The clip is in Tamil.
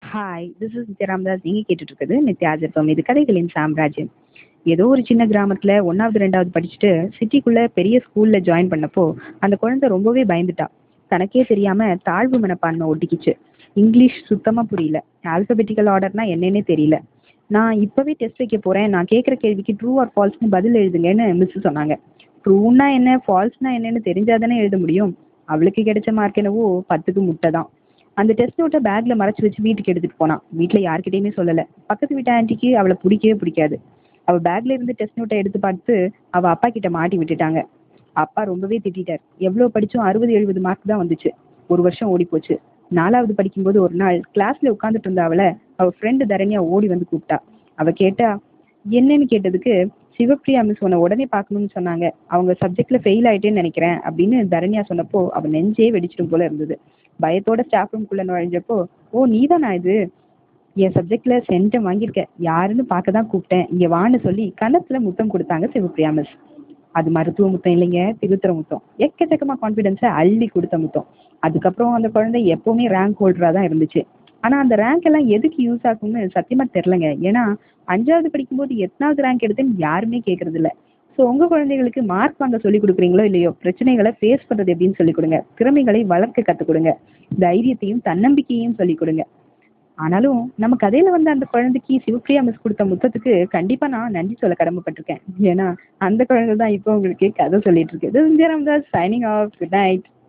Hi, this is Nithya Ramadas. நீங்க கேட்டுட்டு இருக்குது நித்யாஜிபம். இது கதைகளின் சாம்ராஜ்யம். ஏதோ ஒரு சின்ன கிராமத்துல 1வது 2வது படிச்சுட்டு சிட்டிக்குள்ள பெரிய ஸ்கூல்ல ஜாயின் பண்ணப்போ அந்த குழந்தை ரொம்பவே பயந்துட்டா. தனக்கே தெரியாம தாழ்வு மனப்பான்மை ஒட்டிக்கிச்சு. இங்கிலீஷ் சுத்தமா புரியல. ஆல்பபெட்டிக்கல் ஆர்டர்னா என்னன்னே தெரியல. நான் இப்பவே டெஸ்ட் வைக்க போறேன். நான் கேட்குற கேள்விக்கு ட்ரூ ஆர் ஃபால்ஸ்னு பதில் எழுதுங்கன்னு மிஸ் சொன்னாங்க. ட்ரூன்னா என்ன, ஃபால்ஸ்னா என்னன்னு தெரிஞ்சாதானே எழுத முடியும். அவளுக்கு கிடைச்ச மார்க் என்னவோ 10க்கு முட்டை தான். அந்த டெஸ்ட் நோட்டை பேக்ல மறைச்சு வச்சு வீட்டுக்கு எடுத்துட்டு போனான். வீட்ல யார்கிட்டயுமே சொல்லல. பக்கத்து வீட்டு ஆன்ட்டிக்கு அவளை பிடிக்கவே பிடிக்காது. அவ பேக்ல இருந்து டெஸ்ட் நோட்டை எடுத்து பார்த்து அவ அப்பா கிட்ட மாட்டி விட்டுட்டாங்க. அப்பா ரொம்பவே திட்டிட்டார். எவ்வளவு படிச்சும் 60 70 மார்க் தான் வந்துச்சு. ஒரு வருஷம் ஓடி போச்சு. 4வது படிக்கும்போது ஒரு நாள் கிளாஸ்ல உட்காந்துட்டு இருந்த அவளை அவ ஃப்ரெண்டு தரணியா ஓடி வந்து கூப்பிட்டா. அவ கேட்டா என்னன்னு கேட்டதுக்கு, சிவப்பிரியா மிஸ் உன்னை உடனே பார்க்கணும்னு சொன்னாங்க. அவங்க சப்ஜெக்ட்ல ஃபெயில் ஆயிட்டேன்னு நினைக்கிறேன் அப்படின்னு தரணியா சொன்னப்போ அவ நெஞ்சே வெடிச்சிடும் போல இருந்தது. பயத்தோட ஸ்டாஃப் ரூம்குள்ள நுழைஞ்சப்போ, ஓ நீதானா இது, என் சப்ஜெக்ட்ல சென்டம் வாங்கியிருக்க, யாருன்னு பார்க்க தான் கூப்பிட்டேன், இங்க வான்னு சொல்லி கன்னத்துல முத்தம் கொடுத்தாங்க சிவப்பிரியா மிஸ். அது மருத்துவ முத்தம் இல்லைங்க, திருத்துற முத்தம். எக்கச்சக்கமா கான்ஃபிடென்ஸை அள்ளி கொடுத்த முத்தம். அதுக்கப்புறம் அந்த குழந்தை எப்பவுமே ரேங்க் ஹோல்டரா தான் இருந்துச்சு. ஆனா அந்த ரேங்க் எல்லாம் எதுக்கு யூஸ் ஆகும்னு சத்தியமா தெரிலங்க. ஏன்னா 5வது படிக்கும்போது எத்தனாவது ரேங்க் எடுத்தேன்னு யாருமே கேட்கறது இல்ல. ஸோ உங்க குழந்தைகளுக்கு மார்க் வாங்க சொல்லி கொடுக்குறீங்களோ இல்லையோ, பிரச்சனைகளை ஃபேஸ் பண்றது எப்படின்னு சொல்லிக் கொடுங்க. திறமைகளை வளர்க்க கற்றுக் கொடுங்க. தைரியத்தையும் தன்னம்பிக்கையையும் சொல்லிக் கொடுங்க. ஆனாலும் நம்ம கதையில வந்து அந்த குழந்தைக்கு சிவப்பிரியா மிஸ் கொடுத்த முத்தத்துக்கு கண்டிப்பா நான் நன்றி சொல்ல கடமைப்பட்டிருக்கேன். ஏன்னா அந்த குழந்தை தான் இப்போ உங்களுக்கு கதை சொல்லிட்டு இருக்கு. This is Indira Ramdas signing off. Good night.